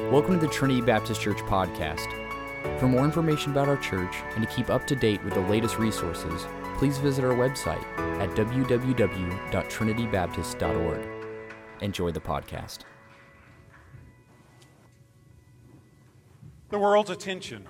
Welcome to the Trinity Baptist Church podcast. For more information about our church and to keep up to date with the latest resources, please visit our website at www.trinitybaptist.org. Enjoy the podcast. The world's attention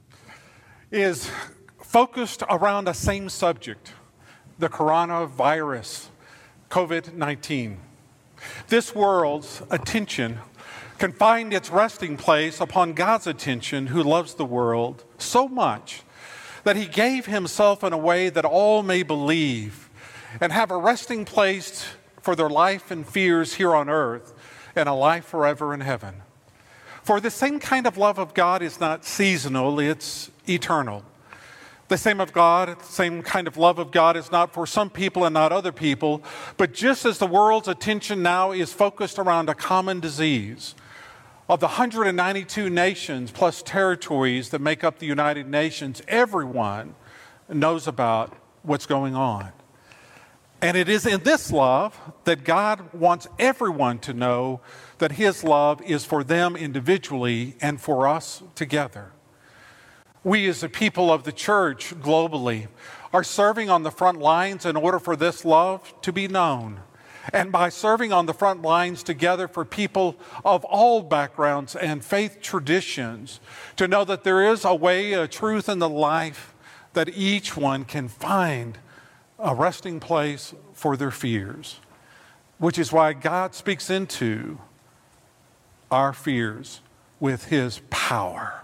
is focused around the same subject, the coronavirus, COVID-19. This world's attention can find its resting place upon God's attention, who loves the world so much that he gave himself in a way that all may believe and have a resting place for their life and fears here on earth and a life forever in heaven. For the same kind of love of God is not seasonal, it's eternal. The same kind of love of God is not for some people and not other people, but just as the world's attention now is focused around a common disease, of the 192 nations plus territories that make up the United Nations, everyone knows about what's going on. And it is in this love that God wants everyone to know that his love is for them individually and for us together. We as a people of the church globally are serving on the front lines in order for this love to be known. And by serving on the front lines together for people of all backgrounds and faith traditions, to know that there is a way, a truth in the life that each one can find a resting place for their fears, which is why God speaks into our fears with his power.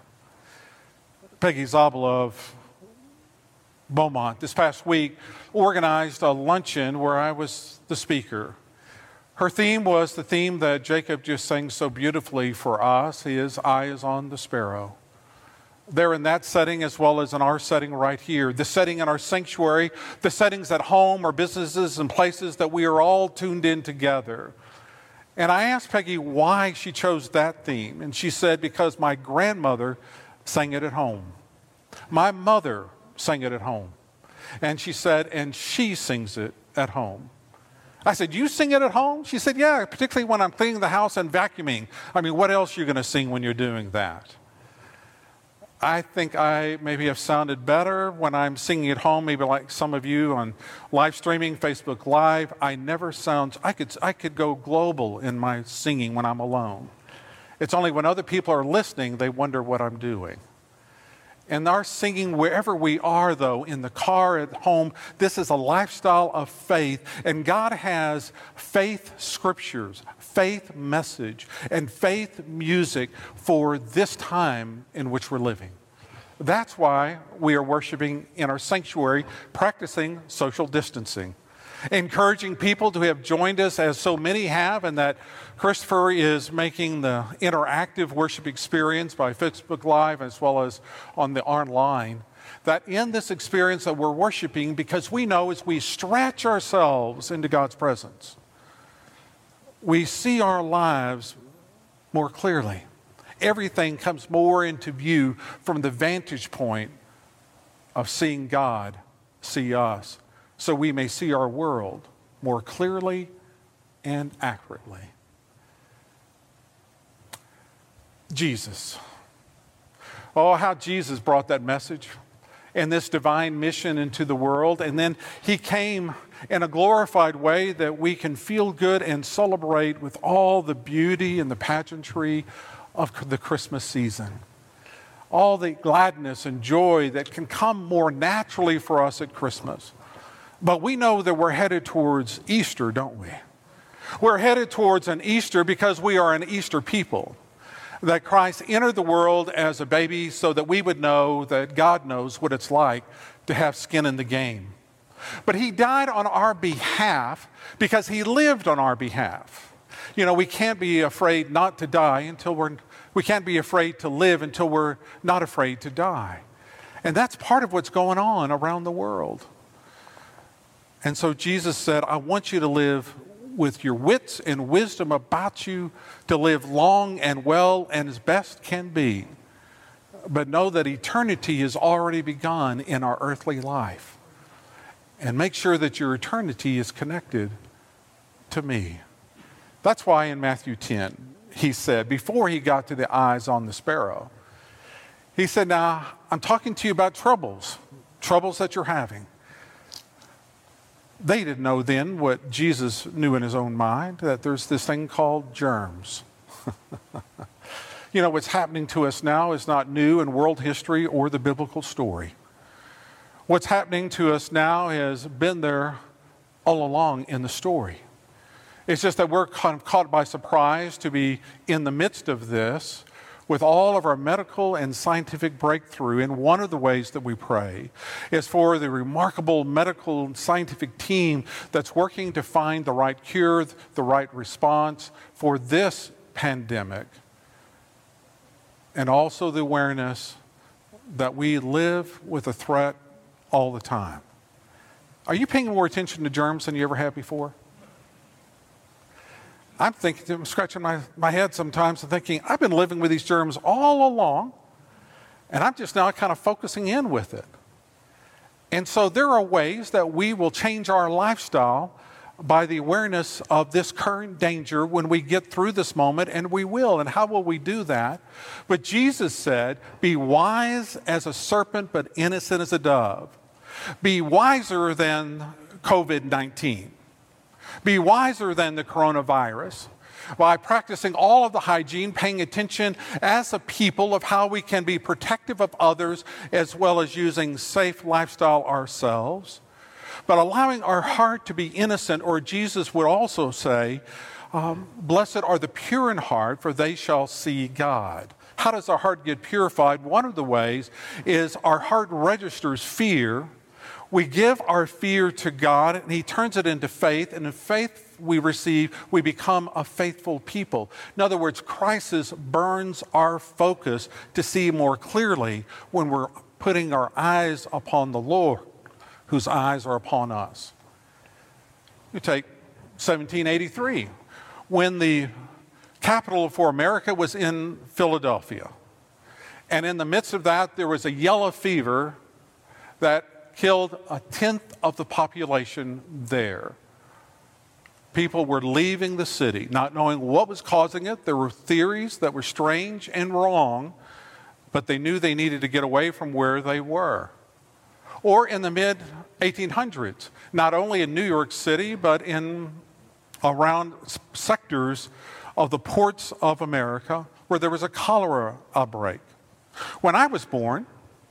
Peggy Zabala of Beaumont this past week organized a luncheon where I was the speaker. Her theme was the theme that Jacob just sang so beautifully for us. His eye is on the sparrow. There in that setting as well as in our setting right here, the setting in our sanctuary, the settings at home or businesses and places that we are all tuned in together. And I asked Peggy why she chose that theme. And she said, because my grandmother sang it at home. My mother sang it at home. And she said, and she sings it at home. I said, you sing it at home? She said, yeah, particularly when I'm cleaning the house and vacuuming. I mean, what else are you going to sing when you're doing that? I think I maybe have sounded better when I'm singing at home, maybe like some of you on live streaming, Facebook Live. I could go global in my singing when I'm alone. It's only when other people are listening, they wonder what I'm doing. And our singing, wherever we are, though, in the car, at home, this is a lifestyle of faith. And God has faith scriptures, faith message, and faith music for this time in which we're living. That's why we are worshiping in our sanctuary, practicing social distancing. Encouraging people to have joined us, as so many have, and that Christopher is making the interactive worship experience by Facebook Live as well as on the online, that in this experience that we're worshiping, because we know as we stretch ourselves into God's presence, we see our lives more clearly. Everything comes more into view from the vantage point of seeing God see us, so we may see our world more clearly and accurately. Jesus. Oh, how Jesus brought that message and this divine mission into the world. And then he came in a glorified way that we can feel good and celebrate with all the beauty and the pageantry of the Christmas season. All the gladness and joy that can come more naturally for us at Christmas. But we know that we're headed towards Easter, don't we? We're headed towards an Easter because we are an Easter people. That Christ entered the world as a baby so that we would know that God knows what it's like to have skin in the game. But he died on our behalf because he lived on our behalf. You know, we can't be afraid not to die we can't be afraid to live until we're not afraid to die. And that's part of what's going on around the world. And so Jesus said, I want you to live with your wits and wisdom about you, to live long and well and as best can be. But know that eternity has already begun in our earthly life. And make sure that your eternity is connected to me. That's why in Matthew 10, he said, before he got to the eyes on the sparrow. He said, now, I'm talking to you about troubles that you're having. They didn't know then what Jesus knew in his own mind, that there's this thing called germs. You know, what's happening to us now is not new in world history or the biblical story. What's happening to us now has been there all along in the story. It's just that we're kind of caught by surprise to be in the midst of this with all of our medical and scientific breakthrough. And one of the ways that we pray is for the remarkable medical and scientific team that's working to find the right cure, the right response for this pandemic. And also the awareness that we live with a threat all the time. Are you paying more attention to germs than you ever have before? I'm scratching my head sometimes and thinking, I've been living with these germs all along, and I'm just now kind of focusing in with it. And so there are ways that we will change our lifestyle by the awareness of this current danger when we get through this moment, and we will. And how will we do that? But Jesus said, be wise as a serpent, but innocent as a dove. Be wiser than COVID-19. Be wiser than the coronavirus by practicing all of the hygiene, paying attention as a people of how we can be protective of others as well as using safe lifestyle ourselves. But allowing our heart to be innocent, or Jesus would also say, blessed are the pure in heart, for they shall see God. How does our heart get purified? One of the ways is our heart registers fear. We give our fear to God, and he turns it into faith, and in faith we receive, we become a faithful people. In other words, crisis burns our focus to see more clearly when we're putting our eyes upon the Lord, whose eyes are upon us. You take 1783, when the capital for America was in Philadelphia. And in the midst of that, there was a yellow fever that killed 1/10 of the population there. People were leaving the city, not knowing what was causing it. There were theories that were strange and wrong, but they knew they needed to get away from where they were. Or in the mid-1800s, not only in New York City, but in around sectors of the ports of America where there was a cholera outbreak. When I was born,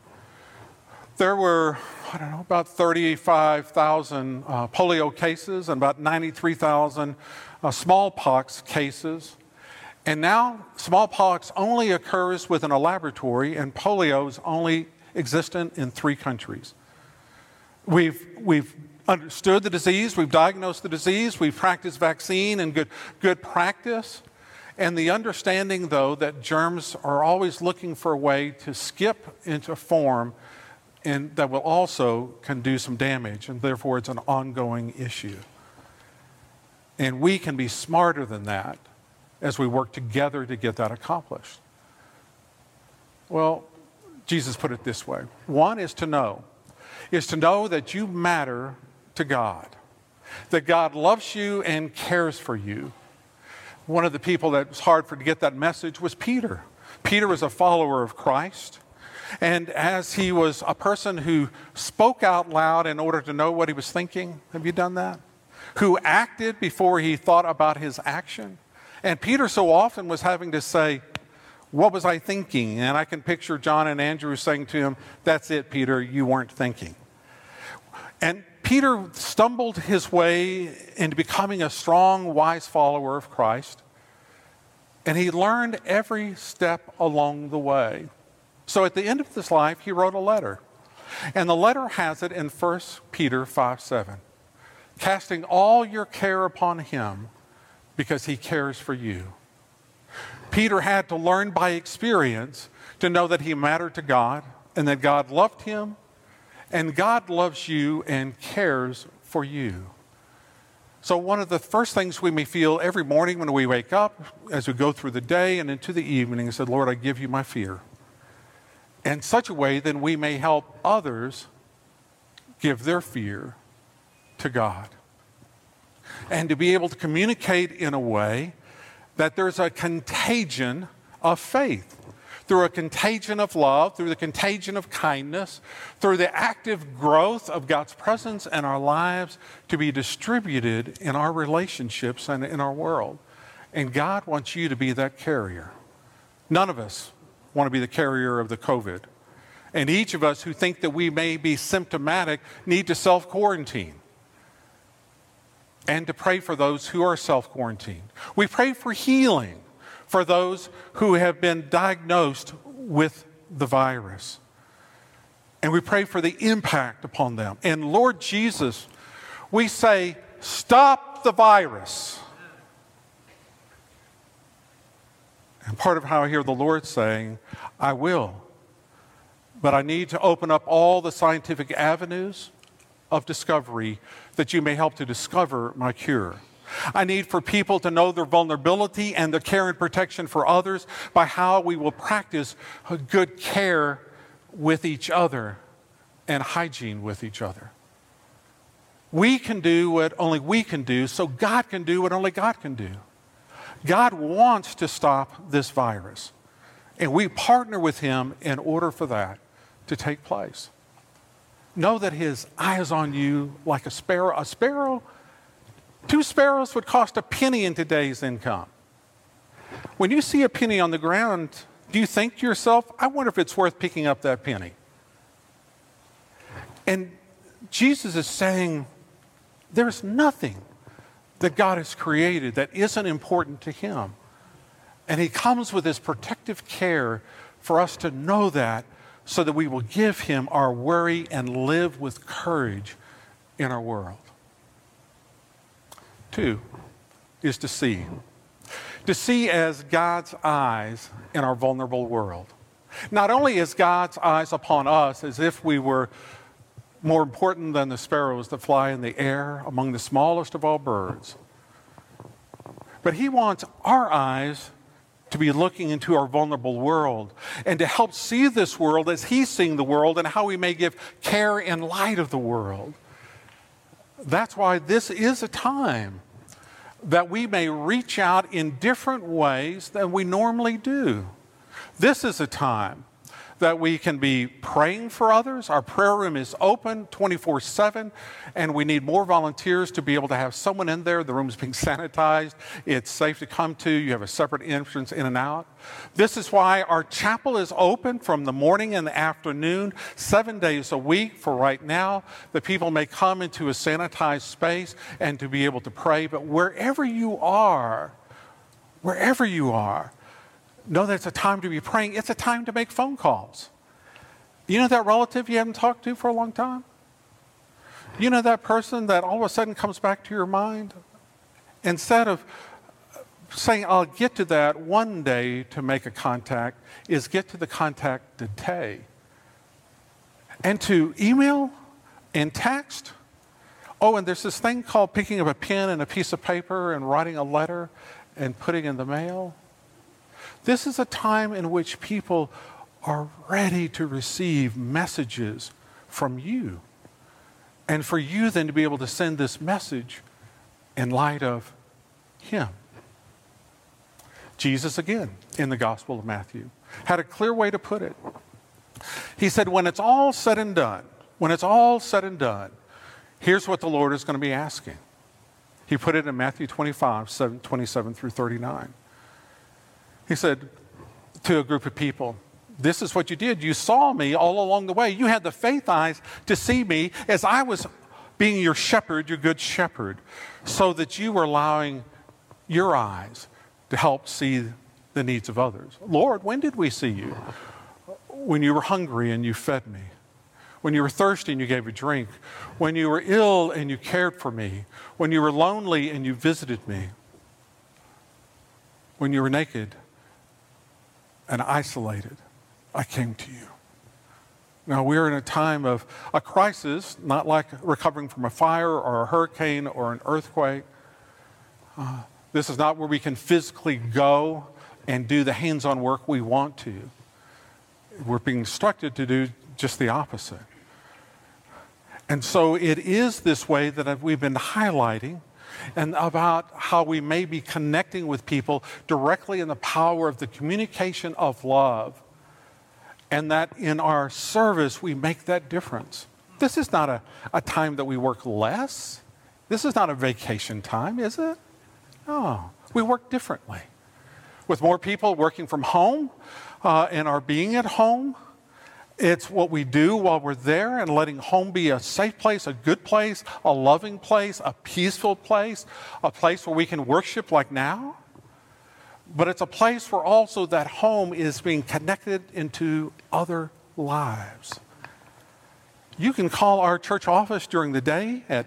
there were, about 35,000 polio cases and about 93,000 smallpox cases. And now smallpox only occurs within a laboratory, and polio is only existent in 3 countries. We've understood the disease, we've diagnosed the disease, we've practiced vaccine and good practice. And the understanding, though, that germs are always looking for a way to skip into a form and that will also can do some damage, and therefore it's an ongoing issue. And we can be smarter than that as we work together to get that accomplished. Well, Jesus put it this way. One is to know that you matter to God, that God loves you and cares for you. One of the people that was hard for to get that message was Peter. Peter was a follower of Christ. And as he was a person who spoke out loud in order to know what he was thinking, have you done that? Who acted before he thought about his action. And Peter so often was having to say, what was I thinking? And I can picture John and Andrew saying to him, that's it, Peter, you weren't thinking. And Peter stumbled his way into becoming a strong, wise follower of Christ. And he learned every step along the way. So at the end of his life, he wrote a letter. And the letter has it in 1 Peter 5:7. Casting all your care upon him because he cares for you. Peter had to learn by experience to know that he mattered to God and that God loved him, and God loves you and cares for you. So one of the first things we may feel every morning when we wake up, as we go through the day and into the evening, is that, Lord, I give you my fear. In such a way, then we may help others give their fear to God. And to be able to communicate in a way that there's a contagion of faith, through a contagion of love, through the contagion of kindness, through the active growth of God's presence in our lives to be distributed in our relationships and in our world. And God wants you to be that carrier. None of us want to be the carrier of the COVID. And each of us who think that we may be symptomatic need to self-quarantine and to pray for those who are self-quarantined. We pray for healing for those who have been diagnosed with the virus. And we pray for the impact upon them. And Lord Jesus, we say, stop the virus. And part of how I hear the Lord saying, I will. But I need to open up all the scientific avenues of discovery that you may help to discover my cure. I need for people to know their vulnerability and their care and protection for others by how we will practice good care with each other and hygiene with each other. We can do what only we can do, so God can do what only God can do. God wants to stop this virus, and we partner with Him in order for that to take place. Know that His eye is on you like a sparrow. A sparrow, 2 sparrows would cost a penny in today's income. When you see a penny on the ground, do you think to yourself, I wonder if it's worth picking up that penny? And Jesus is saying, there's nothing that God has created that isn't important to Him. And He comes with His protective care for us to know that, so that we will give Him our worry and live with courage in our world. 2 is to see. To see as God's eyes in our vulnerable world. Not only is God's eyes upon us as if we were more important than the sparrows that fly in the air among the smallest of all birds, but He wants our eyes to be looking into our vulnerable world and to help see this world as He's seeing the world and how we may give care in light of the world. That's why this is a time that we may reach out in different ways than we normally do. This is a time that we can be praying for others. Our prayer room is open 24/7, and we need more volunteers to be able to have someone in there. The room is being sanitized. It's safe to come to. You have a separate entrance in and out. This is why our chapel is open from the morning and the afternoon, 7 days a week for right now, that people may come into a sanitized space and to be able to pray. But wherever you are, know that it's a time to be praying. It's a time to make phone calls. You know that relative you haven't talked to for a long time? You know that person that all of a sudden comes back to your mind? Instead of saying, I'll get to that one day to make a contact, is get to the contact today. And to email and text. Oh, and there's this thing called picking up a pen and a piece of paper and writing a letter and putting in the mail. This is a time in which people are ready to receive messages from you. And for you then to be able to send this message in light of Him. Jesus, again, in the Gospel of Matthew, had a clear way to put it. He said, when it's all said and done, here's what the Lord is going to be asking. He put it in Matthew 25, 27 through 39. He said to a group of people, this is what you did. You saw me all along the way. You had the faith eyes to see me as I was being your shepherd, your good shepherd, so that you were allowing your eyes to help see the needs of others. Lord, when did we see you? When you were hungry and you fed me. When you were thirsty and you gave a drink. When you were ill and you cared for me. When you were lonely and you visited me. When you were naked and isolated, I came to you. Now, we're in a time of a crisis, not like recovering from a fire or a hurricane or an earthquake. This is not where we can physically go and do the hands-on work we want to. We're being instructed to do just the opposite. And so it is this way that we've been highlighting and about how we may be connecting with people directly in the power of the communication of love, and that in our service we make that difference. This is not a time that we work less. This is not a vacation time, is it? No, we work differently. With more people working from home and our being at home, it's what we do while we're there, and letting home be a safe place, a good place, a loving place, a peaceful place, a place where we can worship like now. But it's a place where also that home is being connected into other lives. You can call our church office during the day at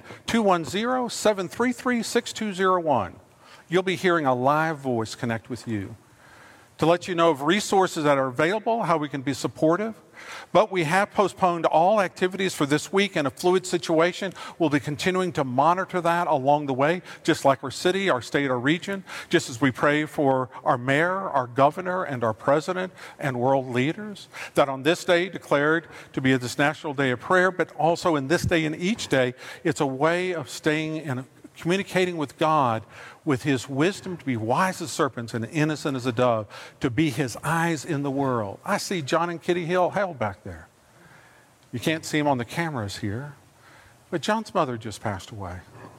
210-733-6201. You'll be hearing a live voice connect with you to let you know of resources that are available, how we can be supportive. But we have postponed all activities for this week in a fluid situation. We'll be continuing to monitor that along the way, just like our city, our state, our region, just as we pray for our mayor, our governor, and our president and world leaders, that on this day declared to be this National Day of Prayer, but also in this day and each day, it's a way of staying in communicating with God, with his wisdom, to be wise as serpents and innocent as a dove, to be his eyes in the world. I see John and Kitty Hill back there. You can't see him on the cameras here, but John's mother just passed away.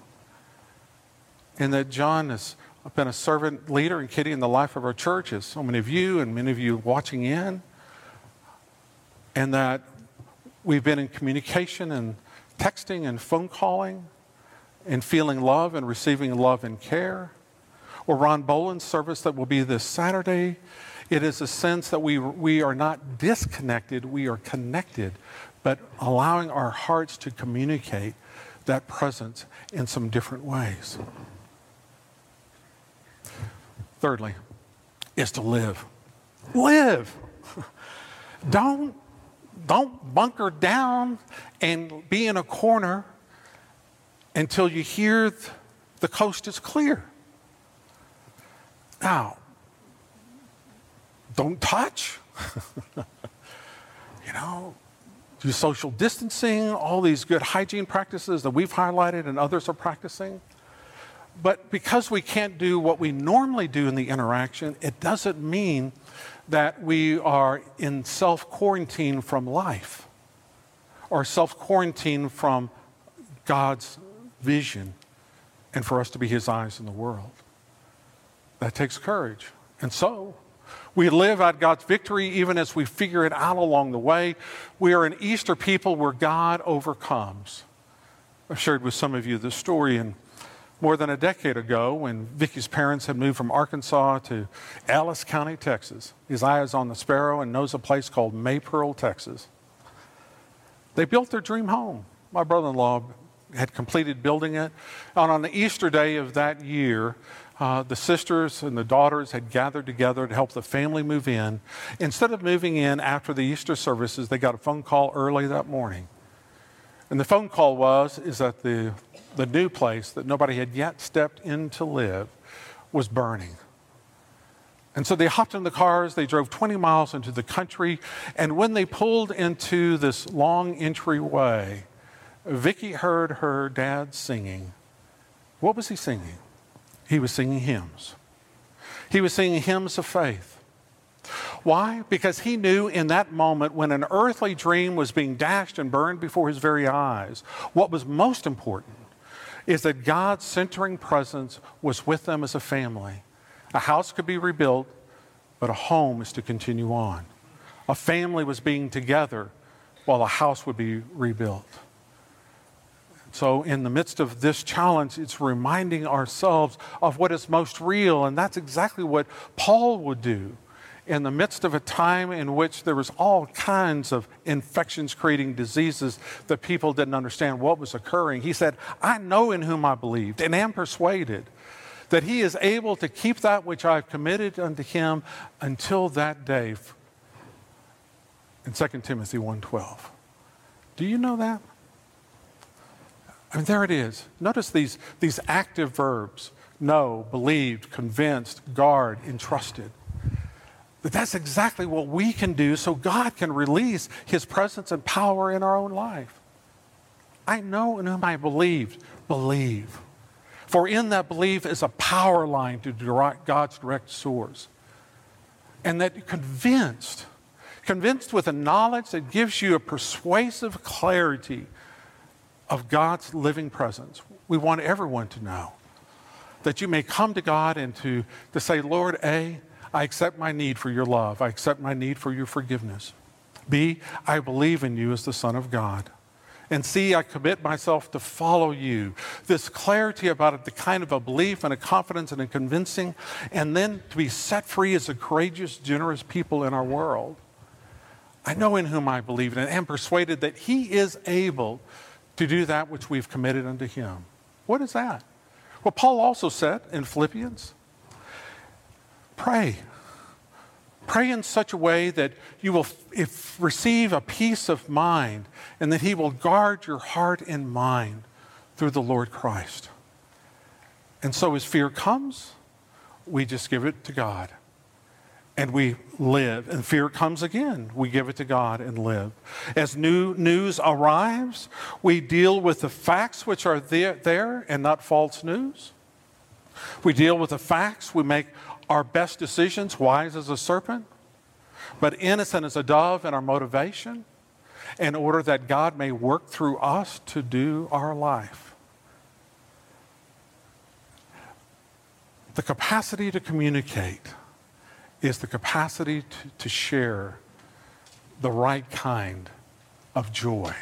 And that John has been a servant leader, and Kitty, in the life of our church, as so many of you and many of you watching in, and that we've been in communication and texting and phone calling, and feeling love and receiving love and care. Or Ron Boland's service that will be this Saturday. It is a sense that we are not disconnected, we are connected, but allowing our hearts to communicate that presence in some different ways. Thirdly, is to live. Live! Don't bunker down and be in a corner until you hear the coast is clear. Now, don't touch. Do social distancing, all these good hygiene practices that we've highlighted and others are practicing. But because we can't do what we normally do in the interaction, it doesn't mean that we are in self-quarantine from life or self-quarantine from God's vision and for us to be his eyes in the world. That takes courage. And so we live out God's victory even as we figure it out along the way. We are an Easter people where God overcomes. I've shared with some of you this story in more than a decade ago when Vicky's parents had moved from Arkansas to Ellis County, Texas. His eye is on the sparrow and knows a place called Maypearl, Texas. They built their dream home. My brother-in-law had completed building it. And on the Easter day of that year, the sisters and the daughters had gathered together to help the family move in. Instead of moving in after the Easter services, they got a phone call early that morning. And the phone call is that the new place that nobody had yet stepped in to live was burning. And so they hopped in the cars, they drove 20 miles into the country, and when they pulled into this long entryway, Vicky heard her dad singing. What was he singing? He was singing hymns. He was singing hymns of faith. Why? Because he knew in that moment when an earthly dream was being dashed and burned before his very eyes, what was most important is that God's centering presence was with them as a family. A house could be rebuilt, but a home is to continue on. A family was being together while a house would be rebuilt. So in the midst of this challenge, it's reminding ourselves of what is most real, and that's exactly what Paul would do in the midst of a time in which there was all kinds of infections creating diseases that people didn't understand what was occurring. He said, I know in whom I believed and am persuaded that he is able to keep that which I've committed unto him until that day. In 2 Timothy 1:12. Do you know that? I mean, there it is. Notice these active verbs: know, believed, convinced, guard, entrusted. But that's exactly what we can do so God can release his presence and power in our own life. I know in whom I believed. Believe. For in that belief is a power line to God's direct source. And that you're convinced with a knowledge that gives you a persuasive clarity of God's living presence. We want everyone to know that you may come to God and to say, Lord, A, I accept my need for your love. I accept my need for your forgiveness. B, I believe in you as the Son of God. And C, I commit myself to follow you. This clarity about it, the kind of a belief and a confidence and a convincing, and then to be set free as a courageous, generous people in our world. I know in whom I believe and am persuaded that he is able to do that which we've committed unto him. What is that? Well, Paul also said in Philippians, pray. Pray in such a way that you will receive a peace of mind and that he will guard your heart and mind through the Lord Christ. And so as fear comes, we just give it to God and we live. And fear comes again, we give it to God and live. As new news arrives, we deal with the facts which are there and not false news. We deal with the facts, we make our best decisions, wise as a serpent, but innocent as a dove in our motivation, in order that God may work through us to do our life. The capacity to communicate is the capacity to share the right kind of joy.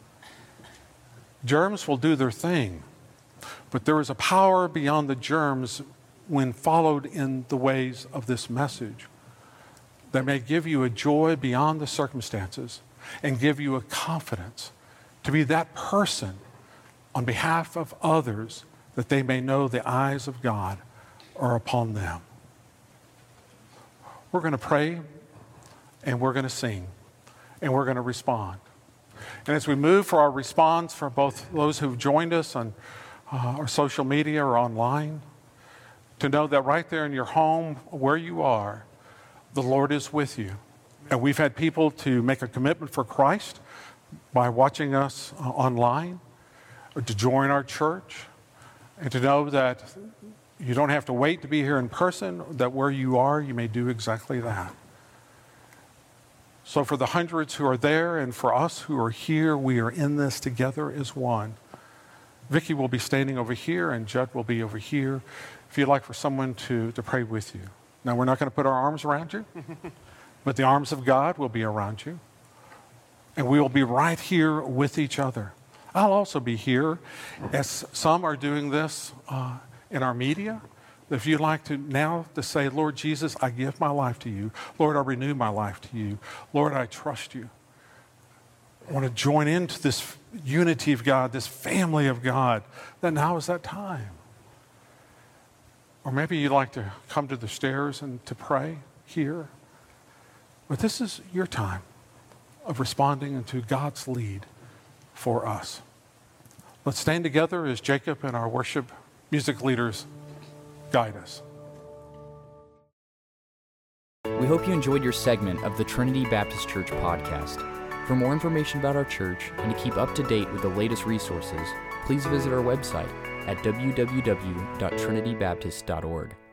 Germs will do their thing, but there is a power beyond the germs when followed in the ways of this message that may give you a joy beyond the circumstances and give you a confidence to be that person on behalf of others that they may know the eyes of God are upon them. We're going to pray and we're going to sing and we're going to respond. And as we move for our response for both those who've joined us on our social media or online, to know that right there in your home, where you are, the Lord is with you. And we've had people to make a commitment for Christ by watching us online, or to join our church, and to know that you don't have to wait to be here in person, that where you are, you may do exactly that. So for the hundreds who are there and for us who are here, we are in this together as one. Vicki will be standing over here and Judd will be over here if you'd like for someone to pray with you. Now, we're not going to put our arms around you, but the arms of God will be around you. And we will be right here with each other. I'll also be here, as some are doing this in our media. If you'd like to now to say, Lord Jesus, I give my life to you. Lord, I renew my life to you. Lord, I trust you. I want to join into this unity of God, this family of God, that now is that time. Or maybe you'd like to come to the stairs and to pray here. But this is your time of responding to God's lead for us. Let's stand together as Jacob and our worship music leaders guide us. We hope you enjoyed your segment of the Trinity Baptist Church podcast. For more information about our church and to keep up to date with the latest resources, please visit our website at www.trinitybaptist.org.